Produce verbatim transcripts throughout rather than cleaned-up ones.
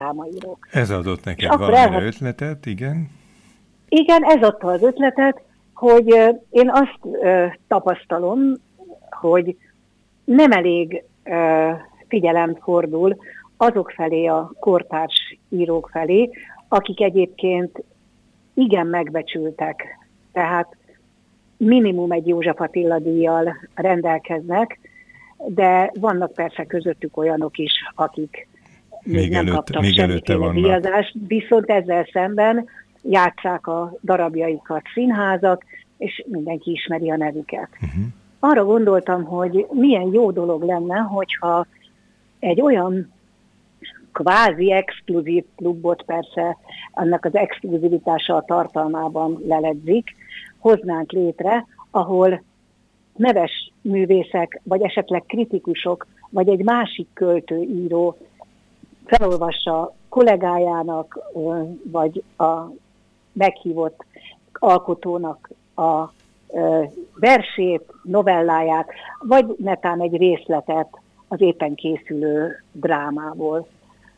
drámaírók. Ez adott neked valamire elhat... ötletet, igen? Igen, ez adta az ötletet, hogy én azt uh, tapasztalom, hogy nem elég uh, figyelem fordul azok felé, a kortárs írók felé, akik egyébként igen megbecsültek. Tehát minimum egy József Attila díjjal rendelkeznek, de vannak persze közöttük olyanok is, akik még, még nem előtt, kaptak még semmiféle díjazást, viszont ezzel szemben játsszák a darabjaikat színházak, és mindenki ismeri a nevüket. Uh-huh. Arra gondoltam, hogy milyen jó dolog lenne, hogyha egy olyan kvázi exkluzív klubot, persze annak az exkluzivitása a tartalmában leledzik, hoznánk létre, ahol neves művészek, vagy esetleg kritikusok, vagy egy másik költő, író felolvassa kollégájának, vagy a meghívott alkotónak a versét, novelláját, vagy netán egy részletet az éppen készülő drámából.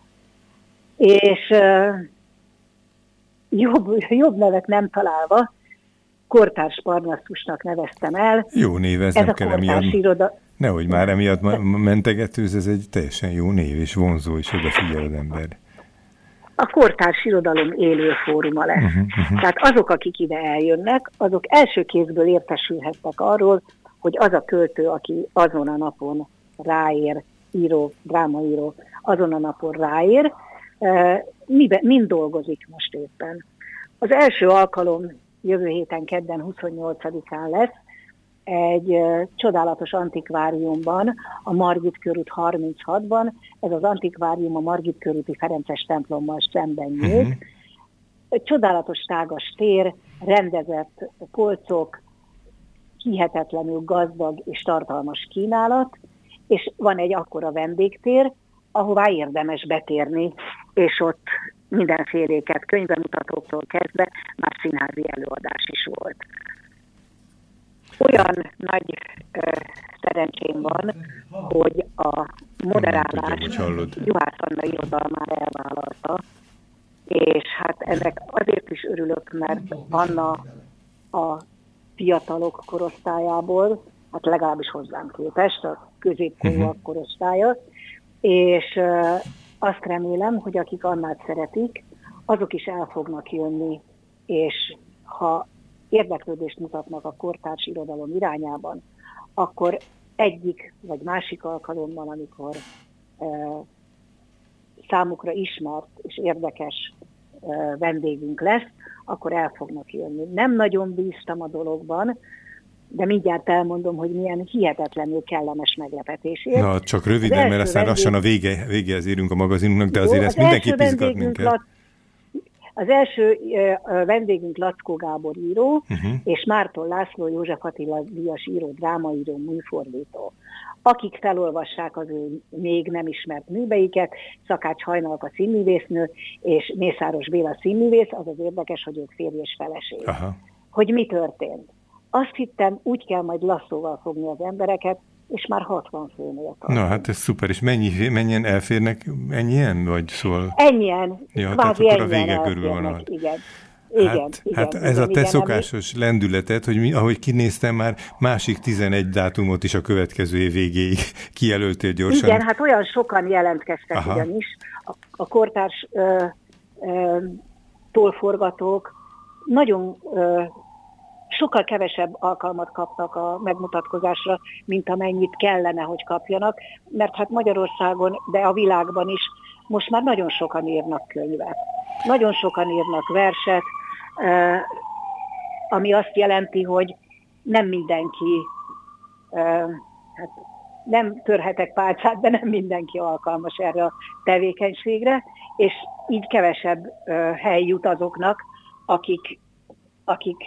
És jobb, jobb nevet nem találva, kortárs Parnasszusnak neveztem el. Jó név, ez, ez nem kell emiatt. Iroda... Nehogy már emiatt mentegetőz, ez egy teljesen jó név, és vonzó, és odafigyel az ember. A kortárs irodalom élő fóruma lesz. Uh-huh, uh-huh. Tehát azok, akik ide eljönnek, azok első kézből értesülhettek arról, hogy az a költő, aki azon a napon ráér, író, drámaíró, azon a napon ráér, mibe, mind dolgozik most éppen. Az első alkalom jövő héten kedden huszonnyolcadikán lesz, egy uh, csodálatos antikváriumban, a Margit körút harminchatban, ez az antikvárium a Margit körúti Ferences templommal szemben nyílt. Uh-huh. Egy csodálatos tágas tér, rendezett polcok, hihetetlenül gazdag és tartalmas kínálat, és van egy akkora vendégtér, ahová érdemes betérni, és ott mindenféléket, könyvemutatóktól kezdve már színházi előadás is volt. Olyan nagy ö, szerencsém van, hogy a moderálást Juhász Anna irodalmára elvállalta, és hát ennek azért is örülök, mert Anna a fiatalok korosztályából, hát legalábbis hozzám képest, a középkorúak korosztálya, és ö, azt remélem, hogy akik Annát szeretik, azok is el fognak jönni, és ha érdeklődést mutatnak a kortárs irodalom irányában, akkor egyik vagy másik alkalommal, amikor e, számukra ismert és érdekes e, vendégünk lesz, akkor el fognak jönni. Nem nagyon bíztam a dologban, de mindjárt elmondom, hogy milyen hihetetlenül kellemes meglepetésért. Na, csak röviden, mert aztán lassan a vége, végéhez érünk a magazinunknak, de azért jó, ezt mindenképp izgat minket. Az első uh, vendégünk Lackó Gábor író, uh-huh. és Márton László József Attila díjas író, drámaíró, műfordító, akik felolvassák az ő még nem ismert műveiket, Szakács Hajnalka színművésznő, és Mészáros Béla színművész, az az érdekes, hogy ők férj és feleség. Aha. Hogy mi történt? Azt hittem, úgy kell majd lasszóval fogni az embereket, és már hatvan főnél tart. Na, hát ez szuper, és mennyi, mennyien elférnek ennyien, vagy szól? Ennyien, ja, kvázi ennyien a vége körül van. Igen. Igen, hát, igen, hát ez igen, a te igen, szokásos ami... lendületet, hogy mi, ahogy kinéztem már, másik tizenegy dátumot is a következő év végéig kijelöltél gyorsan. Igen, hát olyan sokan jelentkeztek Aha. ugyanis. A, a kortárs ö, ö, tolforgatók nagyon... Ö, sokkal kevesebb alkalmat kapnak a megmutatkozásra, mint amennyit kellene, hogy kapjanak, mert hát Magyarországon, de a világban is most már nagyon sokan írnak könyvet. Nagyon sokan írnak verset, ami azt jelenti, hogy nem mindenki, hát nem törhetek pálcát, de nem mindenki alkalmas erre a tevékenységre, és így kevesebb hely jut azoknak, akik, akik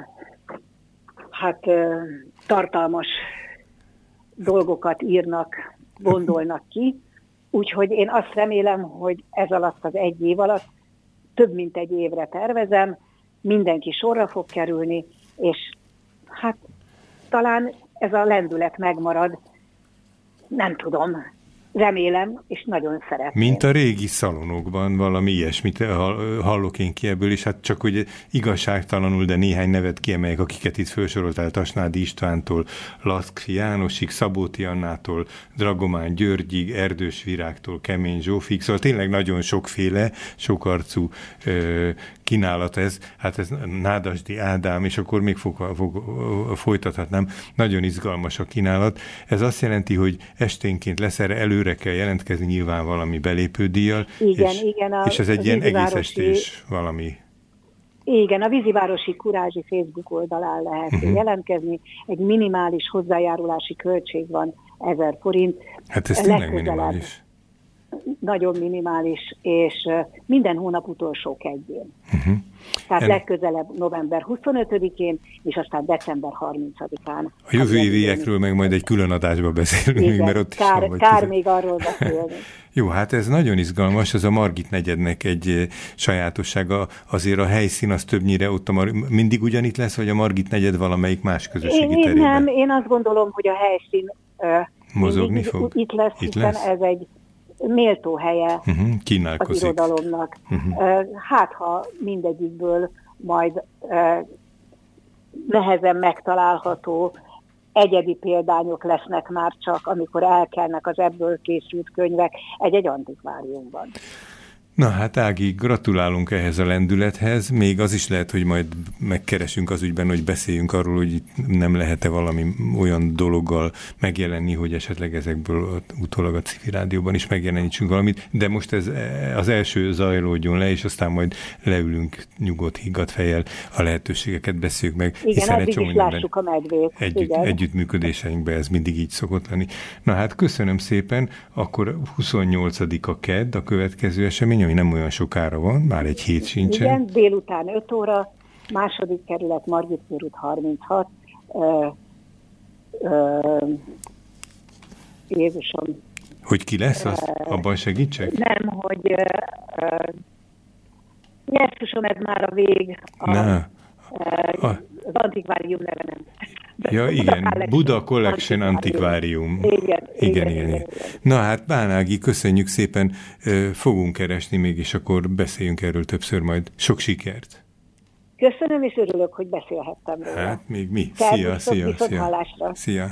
hát tartalmas dolgokat írnak, gondolnak ki. Úgyhogy én azt remélem, hogy ez alatt az egy év alatt, több mint egy évre tervezem, mindenki sorra fog kerülni, és hát talán ez a lendület megmarad, nem tudom, remélem, és nagyon szeretném. Mint a régi szalonokban, valami ilyesmit hallok én ki ebből, és hát csak hogy igazságtalanul, de néhány nevet kiemeljek, akiket itt felsoroltál, Tasnádi Istvántól, Laszkfi Jánosig, Szabóti Annától, Dragomán Györgyig, Erdős Virágtól, Kemény Zsófig, szóval tényleg nagyon sokféle, sokarcú ö, kínálat ez, hát ez Nádasdy Ádám, és akkor még fog, fog, folytathatnám, nagyon izgalmas a kínálat. Ez azt jelenti, hogy esténként lesz erre, előre kell jelentkezni nyilván valami belépődíjjal, igen, és, igen, a, és ez egy ilyen egész vízivárosi, estés valami. Igen, a Vízivárosi Kurázsi Facebook oldalán lehet uh-huh. jelentkezni, egy minimális hozzájárulási költség van, ezer forint. Hát ez tényleg minimális. Nagyon minimális, és minden hónap utolsó kedjén. Uh-huh. Tehát en... legközelebb november huszonötödikén, és aztán december harmincadikán. A jövő éviekről meg majd egy külön adásba beszélünk, igen, mert ott kár, is van, kár még arról beszélni. Jó, hát ez nagyon izgalmas, ez a Margit negyednek egy sajátossága, azért a helyszín az többnyire ott a Mar- mindig ugyanitt lesz, vagy a Margit negyed valamelyik más közösségi én, terében? Nem, én azt gondolom, hogy a helyszín uh, mozogni fog? Itt lesz, itt hiszen lesz? Ez egy méltó helye uh-huh, az irodalomnak. Uh-huh. Hát, ha mindegyikből majd uh, nehezen megtalálható egyedi példányok lesznek már csak, amikor elkelnek az ebből készült könyvek egy-egy antikváriumban. Na hát Ági, gratulálunk ehhez a lendülethez, még az is lehet, hogy majd megkeresünk az ügyben, hogy beszéljünk arról, hogy nem lehet-e valami olyan dologgal megjelenni, hogy esetleg ezekből utólag a Civil Rádióban is megjelenítsünk valamit, de most ez az első zajlódjon le, és aztán majd leülünk nyugodt, higgadt fejjel, a lehetőségeket beszéljük meg. Igen, addig is lássuk a medvét. Együtt, együttműködéseinkben ez mindig így szokott lenni. Na hát köszönöm szépen, akkor huszonnyolcadika kedd a következő esemény, ami nem olyan sokára van, már egy hét sincsen. Igen, délután öt óra, második kerület, Margit körút harminchat. Ö, ö, Jézusom. Hogy ki lesz, azt abban segítsek? Nem, hogy ö, Jézusom, ez már a vég. A, Na. Ö, az antikvárium neve nem. Ja, igen, Buda Collection Antikvárium. Igen, igen, igen, igen, igen. Na hát, Bánági, köszönjük szépen, fogunk keresni még, és akkor beszéljünk erről többször majd. Sok sikert! Köszönöm, és örülök, hogy beszélhettem róla. Hát, még mi. Szervusztok, Szia, szia, szia. Szia.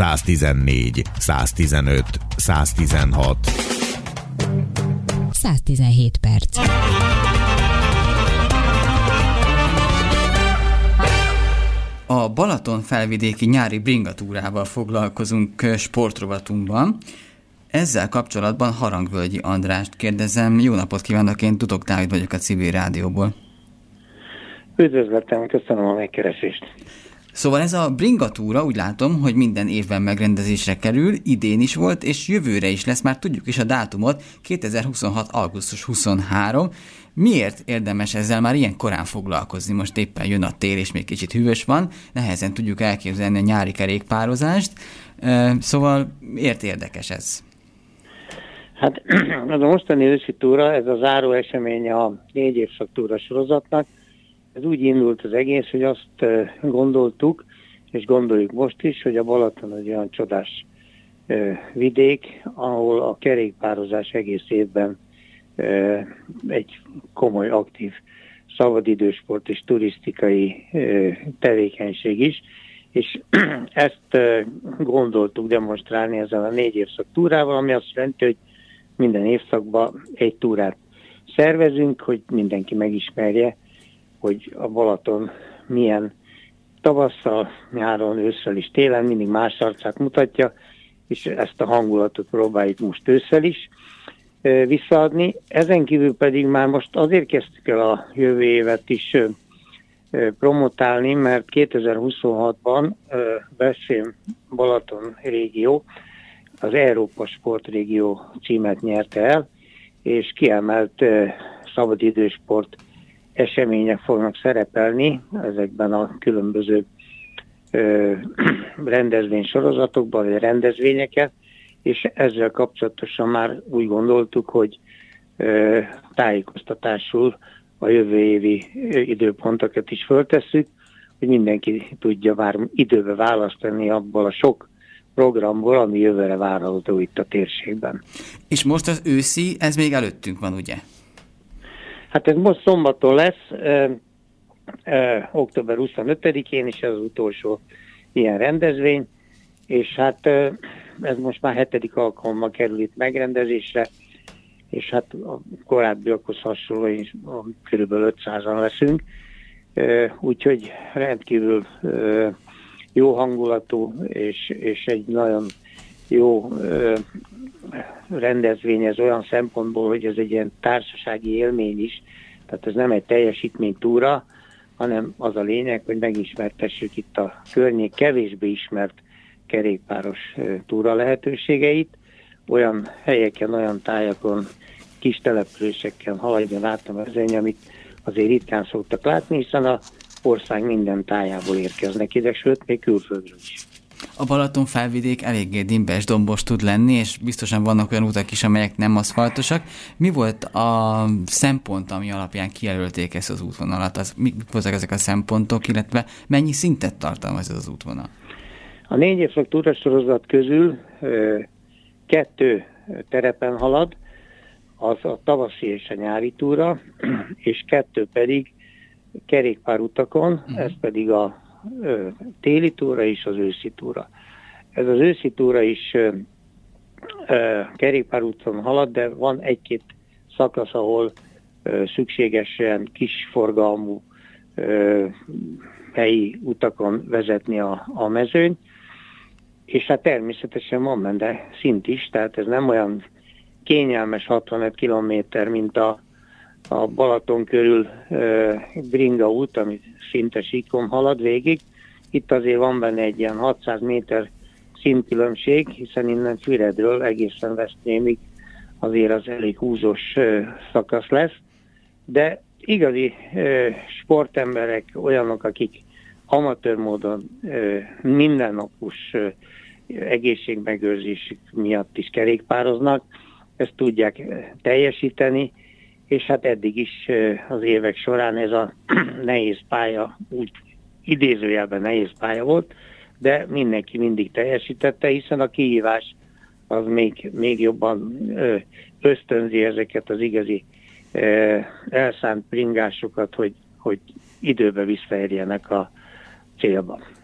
száztizennégy, száztizenöt, száztizenhat. száztizenhét perc. A Balaton felvidéki nyári bringatúrával foglalkozunk sportrovatunkban. Ezzel kapcsolatban Harangvölgyi Andrást kérdezem. Jó napot kívánok, én Dudok Dávid vagyok a Civil Rádióból. Üdvözletem, köszönöm a megkeresést. Szóval ez a bringatúra, úgy látom, hogy minden évben megrendezésre kerül, idén is volt, és jövőre is lesz, már tudjuk is a dátumot, kétezer-huszonhat. augusztus huszonharmadika. Miért érdemes ezzel már ilyen korán foglalkozni? Most éppen jön a tél, és még kicsit hűvös van, nehezen tudjuk elképzelni a nyári kerékpározást, szóval miért érdekes ez? Hát az a mostani őszi túra, ez a záró esemény a négy évszak túra sorozatnak. Ez úgy indult az egész, hogy azt gondoltuk, és gondoljuk most is, hogy a Balaton egy olyan csodás vidék, ahol a kerékpározás egész évben egy komoly, aktív szabadidősport és turisztikai tevékenység is, és ezt gondoltuk demonstrálni ezzel a négy évszak túrával, ami azt jelenti, hogy minden évszakban egy túrát szervezünk, hogy mindenki megismerje, hogy a Balaton milyen tavasszal, nyáron, ősszel és télen mindig más arcát mutatja, és ezt a hangulatot próbáljuk most ősszel is visszaadni. Ezen kívül pedig már most azért kezdtük el a jövő évet is promotálni, mert kétezer-huszonhatban Veszprém Balaton régió az Európa Sportrégió címet nyerte el, és kiemelt szabadidősport események fognak szerepelni ezekben a különböző ö, rendezvénysorozatokban, vagy rendezvényeket, és ezzel kapcsolatosan már úgy gondoltuk, hogy ö, tájékoztatásul a jövő évi időpontokat is föltesszük, hogy mindenki tudja már időbe választani abból a sok programból, ami jövőre várható itt a térségben. És most az őszi, ez még előttünk van, ugye? Hát ez most szombaton lesz, ö, ö, október huszonötödikén is ez az utolsó ilyen rendezvény, és hát ö, ez most már hetedik alkalommal kerül itt megrendezésre, és hát a korábbiakhoz hasonlóan kb. ötszázan leszünk, ö, úgyhogy rendkívül ö, jó hangulatú, és, és egy nagyon jó ö, rendezvény ez olyan szempontból, hogy ez egy ilyen társasági élmény is, tehát ez nem egy teljesítménytúra, hanem az a lényeg, hogy megismertessük itt a környék kevésbé ismert kerékpáros túra lehetőségeit, olyan helyeken, olyan tájakon, kis településeken haladjon át a mezőny, amit azért ritkán szoktak látni, hiszen a ország minden tájából érkeznek ide, sőt, még külföldről is. A Balaton felvidék eléggé dimbes, dombos tud lenni, és biztosan vannak olyan utak is, amelyek nem aszfaltosak. Mi volt a szempont, ami alapján kijelölték ezt az útvonalat? Az, mik voltak ezek a szempontok, illetve mennyi szintet tartalmaz ez az útvonal? A négy évszak túrasorozat közül ö, kettő terepen halad, az a tavaszi és a nyári túra, és kettő pedig kerékpárutakon, uh-huh. ez pedig a ö, téli túra és az őszi túra. Ez az őszi túra is ö, ö, kerékpárúton halad, de van egy-két szakasz, ahol ö, szükségesen kisforgalmú ö, helyi utakon vezetni a, a mezőny, és hát természetesen van benne szint is, tehát ez nem olyan kényelmes hatvanöt kilométer, mint a, a Balaton körül e, bringa út, ami szinte síkon halad végig. Itt azért van benne egy ilyen hatszáz méter szintkülönbség, hiszen innen Füredről egészen Veszprémig azért az elég húzós e, szakasz lesz, de igazi e, sportemberek, olyanok, akik amatőr módon e, mindennapos e, egészségmegőrzésük miatt is kerékpároznak, ezt tudják teljesíteni, és hát eddig is az évek során ez a nehéz pálya, úgy idézőjelben nehéz pálya volt, de mindenki mindig teljesítette, hiszen a kihívás az még, még jobban ösztönzi ezeket az igazi elszánt bringásokat, hogy, hogy időbe visszaérjenek a célba.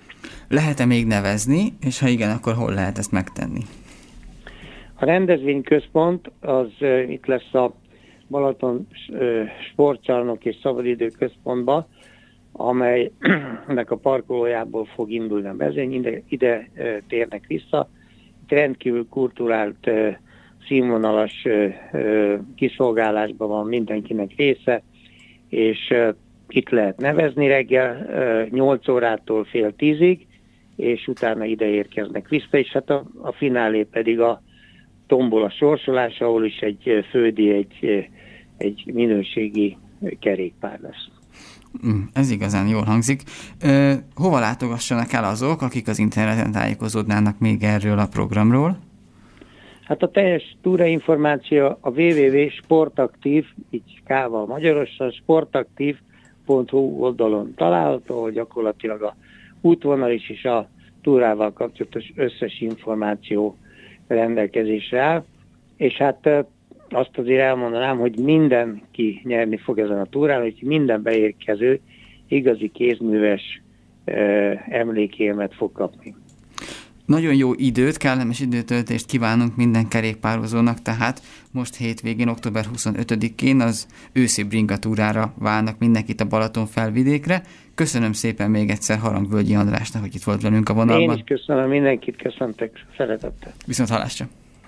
Lehet-e még nevezni, és ha igen, akkor hol lehet ezt megtenni? A rendezvényközpont az uh, itt lesz a Balaton uh, Sportcsarnok és Szabadidő Központban, amelynek a parkolójából fog indulni a mezőny, ide, ide uh, térnek vissza. Itt rendkívül kulturált, uh, színvonalas uh, uh, kiszolgálásban van mindenkinek része, és uh, itt lehet nevezni reggel uh, nyolc órától fél tízig, és utána ide érkeznek vissza, és hát a, a finálé pedig a tombola sorsolás, ahol is egy földi, egy, egy minőségi kerékpár lesz. Ez igazán jól hangzik. Ö, hova látogassanak el azok, akik az interneten tájékozódnának még erről a programról? Hát a teljes túrainformáció a double-u double-u double-u pont sportaktív, így K-val magyarosan, sportaktív pont hu oldalon található, ahol gyakorlatilag a útvonal is és a túrával kapcsolatos összes információ rendelkezésre áll, és hát azt azért elmondanám, hogy mindenki nyerni fog ezen a túrán, hogy minden beérkező igazi kézműves emlékélmet fog kapni. Nagyon jó időt, kellemes időtöltést kívánunk minden kerékpározónak, tehát most hétvégén, október huszonötödikén az őszi bringatúrára várnak mindenkit a Balaton felvidékre. Köszönöm szépen még egyszer Harangvölgyi Andrásnak, hogy itt volt velünk a vonalban. Én is köszönöm, mindenkit köszöntek szeretettel. Viszont hallásra!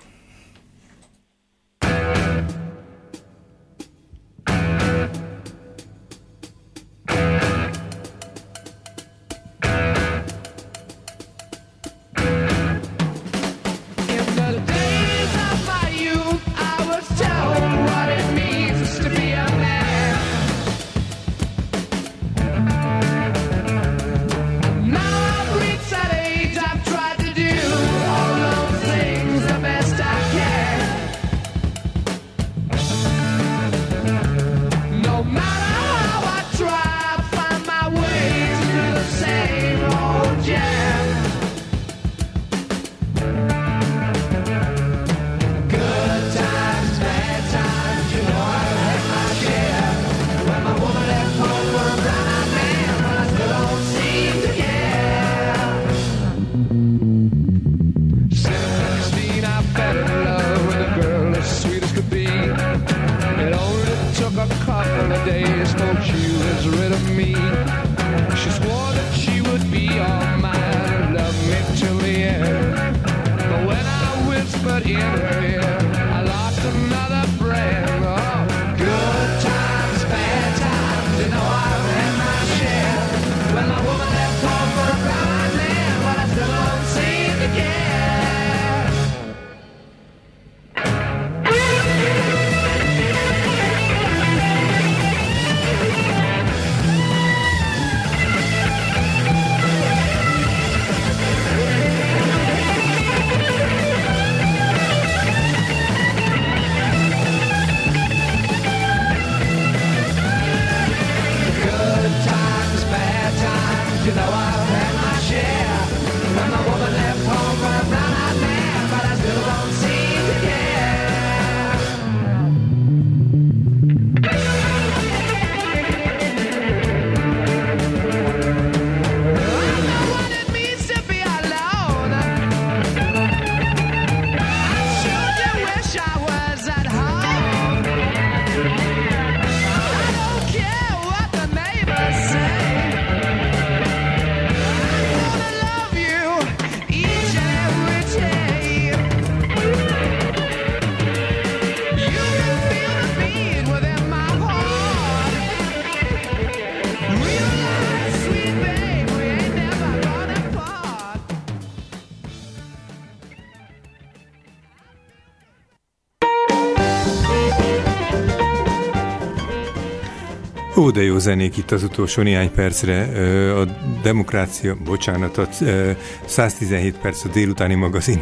Ó, de jó zenék itt az utolsó néhány percre. A Demokrácia, bocsánat, a száztizenhét perc a délutáni magazin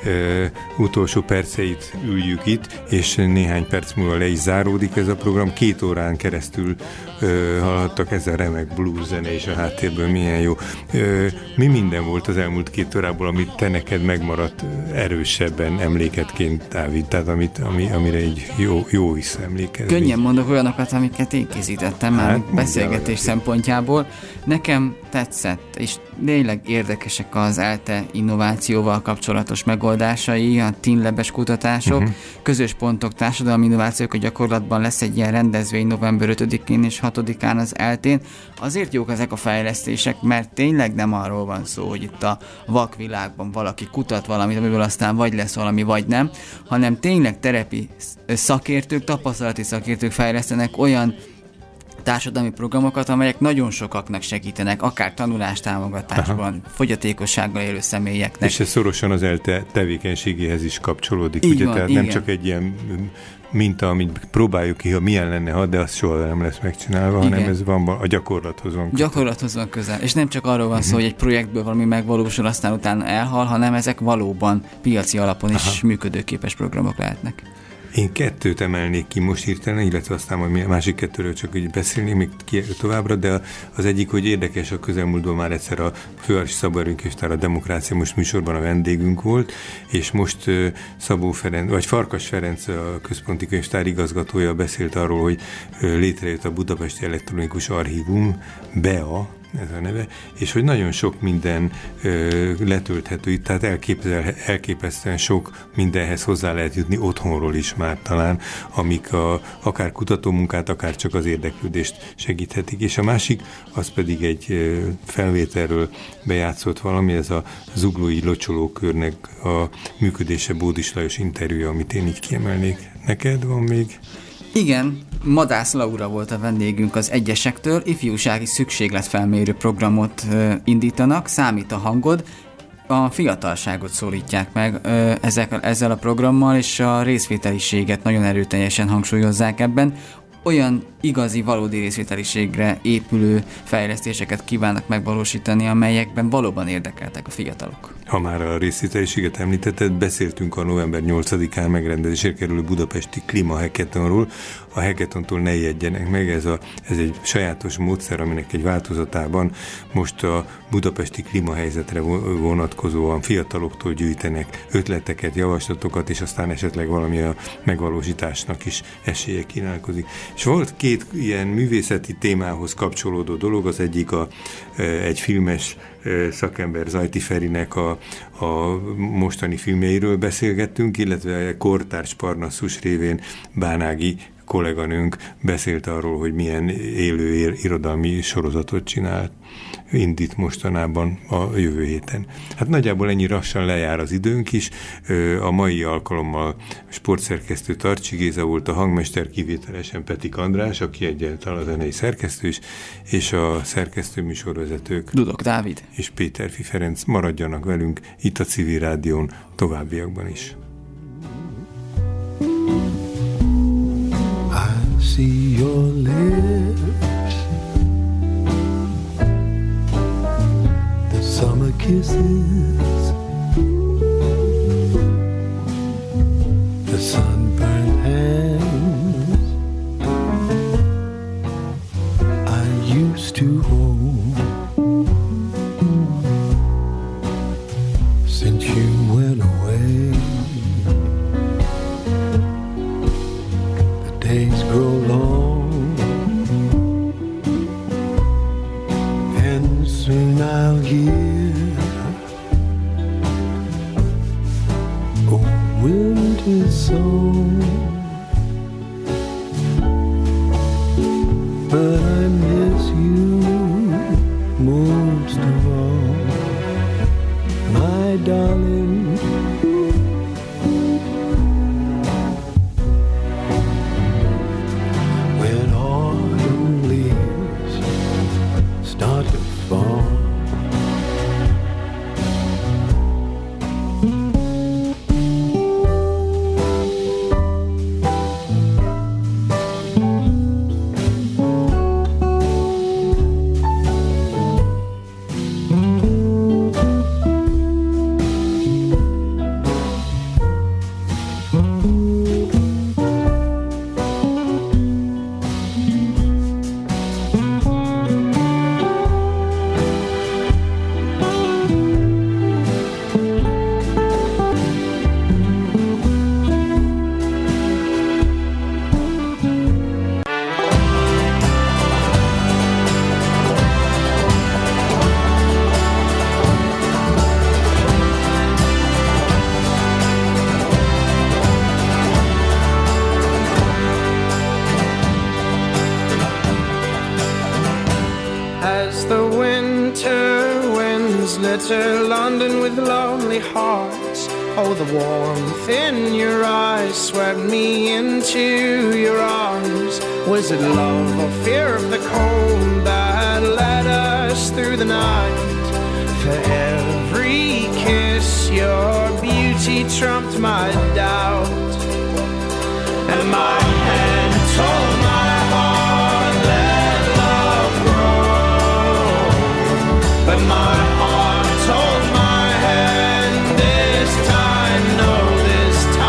utolsó perceit üljük itt, és néhány perc múlva le is záródik ez a program. Két órán keresztül hallhattak ezzel remek blues zene, és a háttérből milyen jó. Mi minden volt az elmúlt két órából, amit te neked megmaradt erősebben emléketként, Dávid, tehát amit, ami, amire egy jó, jó visszaemlékezni? Könnyen mondok olyanokat, amiket én készítettem szerintem már hát, beszélgetés szempontjából. Nekem tetszett, és tényleg érdekesek az ELTE innovációval kapcsolatos megoldásai, a tínlebes kutatások, uh-huh. közös pontok, társadalmi innovációk a gyakorlatban. Lesz egy ilyen rendezvény november ötödikén és hatodikán az ELTE-n. Azért jók ezek a fejlesztések, mert tényleg nem arról van szó, hogy itt a vakvilágban valaki kutat valamit, amiből aztán vagy lesz valami, vagy nem, hanem tényleg terepi szakértők, tapasztalati szakértők fejlesztenek olyan társadalmi programokat, amelyek nagyon sokaknak segítenek, akár tanulástámogatásban, aha. fogyatékossággal élő személyeknek. És ez szorosan az ELTE tevékenységéhez is kapcsolódik, így ugye? van, Tehát igen. nem csak egy ilyen minta, amit próbáljuk ki, ha milyen lenne, ha, de az soha nem lesz megcsinálva, igen. hanem ez van, a gyakorlathoz van közel. Gyakorlathoz van közel. És nem csak arról van uh-huh. szó, hogy egy projektből valami megvalósul, aztán utána elhal, hanem ezek valóban piaci alapon is aha. működőképes programok lehetnek. Én kettőt emelnék ki most hirtelen, illetve aztán majd másik kettőről csak úgy beszélni, még továbbra, de az egyik, hogy érdekes, a közelmúltban már egyszer a Fővárosi Szabó Erőkönyvtár, a Demokrácia most műsorban a vendégünk volt, és most Szabó Ferenc, vagy Farkas Ferenc, a Központi Könyvtár igazgatója beszélt arról, hogy létrejött a Budapesti Elektronikus Archívum, bé e á, ez a neve, és hogy nagyon sok minden ö, letölthető itt, tehát elképesztően sok mindenhez hozzá lehet jutni otthonról is már talán, amik a, akár kutatómunkát, akár csak az érdeklődést segíthetik. És a másik, az pedig egy ö, felvételről bejátszott valami, ez a Zuglói Locsolókörnek a működése Bódis Lajos interjúja, amit én így kiemelnék. Neked van még? Igen, Madász Laura volt a vendégünk az Egyesektől, ifjúsági szükségletfelmérő programot ö, indítanak, Számít a hangod, a fiatalságot szólítják meg ö, ezek, ezzel a programmal, és a részvételiséget nagyon erőteljesen hangsúlyozzák ebben. Olyan igazi, valódi részvételiségre épülő fejlesztéseket kívánnak megvalósítani, amelyekben valóban érdekeltek a fiatalok. Ha már a részvételiséget említetted, beszéltünk a november nyolcadikán megrendezésre kerülő budapesti klímahackathonról. A hackathontól ne ijedjenek meg, ez, a, ez egy sajátos módszer, aminek egy változatában most a budapesti klímahelyzetre vonatkozóan fiataloktól gyűjtenek ötleteket, javaslatokat, és aztán esetleg valami a megvalósításnak is esélye kínálkozik. És volt két ilyen művészeti témához kapcsolódó dolog, az egyik a, egy filmes szakember, Zajti Ferinek a, a mostani filmjeiről beszélgettünk, illetve kortárs Parnassus révén Bánági kolléganőnk beszélt arról, hogy milyen élő irodalmi sorozatot csinált, indít mostanában a jövő héten. Hát nagyjából ennyi lassan lejár az időnk is. A mai alkalommal sportszerkesztő Tarcsi Géza volt, a hangmester kivételesen Petik András, aki egyáltalán a zenei szerkesztő is, és a szerkesztő műsorvezetők Dudok Dávid és Péterfi Ferenc. Maradjanak velünk itt a Civil Rádión továbbiakban is. I see your lips, the summer kisses, the sunburned hands I used to hold. Since you went away, days grow long letter, London with lonely hearts. Oh, the warmth in your eyes swept me into your arms. Was it love or fear of the cold that led us through the night? For every kiss, your beauty trumped my doubt. And my hand told my heart, let love grow. But my